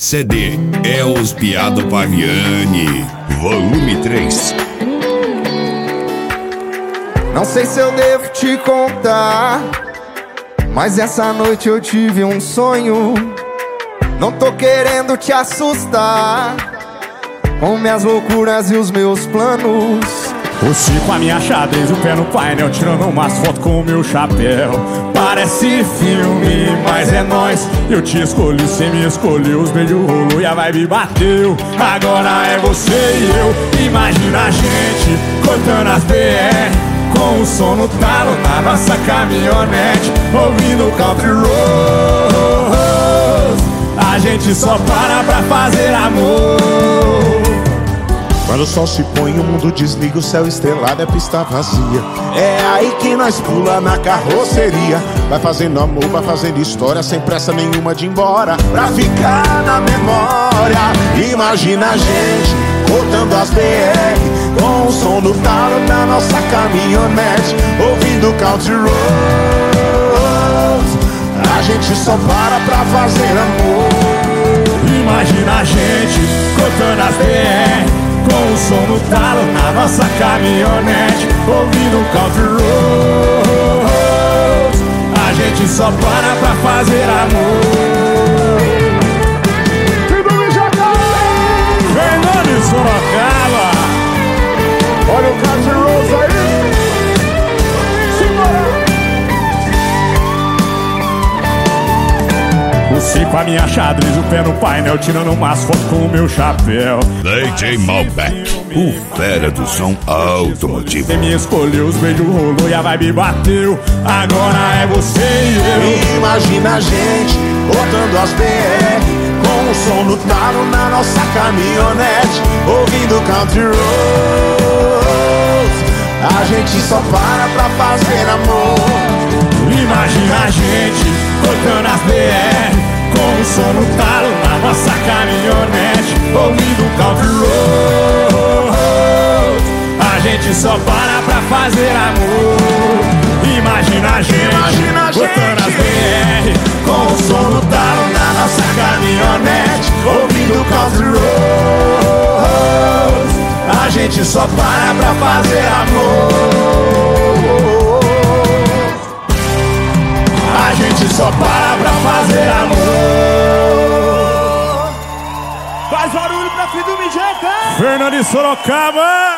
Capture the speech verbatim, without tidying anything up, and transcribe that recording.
C D é os Piado Paviani, volume três. Não sei se eu devo te contar, mas essa noite eu tive um sonho. Não tô querendo te assustar com minhas loucuras e os meus planos. O Chico, a minha xadrez, o pé no painel, tirando umas fotos com o meu chapéu. Parece filme, mas é nóis. Eu te escolhi, cê me escolheu. Os beijos rolou e a vibe bateu. Agora é você e eu. Imagina a gente cortando as B R, com o som no talo na nossa caminhonete, ouvindo country roads. A gente só para pra fazer amor. Quando o sol se põe, o mundo desliga, o céu estrelado é pista vazia. É aí que nós pula na carroceria. Vai fazendo amor, vai fazendo história, sem pressa nenhuma de ir embora, pra ficar na memória. Imagina a gente cortando as B R, com o som do talo da nossa caminhonete, ouvindo country roads. A gente só para pra fazer amor. Imagina a gente cortando as B R, com o som no talo na nossa caminhonete, ouvindo country roads. A gente só para pra fazer amor. Fernando de Sorocaba, Olha o country roads aí. o Chico, a minha xadrez, o pé no painel, tirando umas fotos com o meu chapéu. D J Malbec, o fera do som automotivo. Você me escolheu, os beijos rolou e a vibe bateu. Agora é você e eu. Imagina a gente botando as B R, com o som no talo na nossa caminhonete, ouvindo country roads. A gente só para pra fazer amor. Imagina a gente cortando as B R, com o som no talo na nossa caminhonete, ouvindo country roads. A gente só para pra fazer amor. Imagina a gente, Imagina a cortando gente. as B R, com o som no talo na nossa caminhonete, ouvindo country roads. A gente só para pra fazer amor. A gente só para pra fazer amor. Faz barulho pra filho do Mijeta. Fernando de Sorocaba.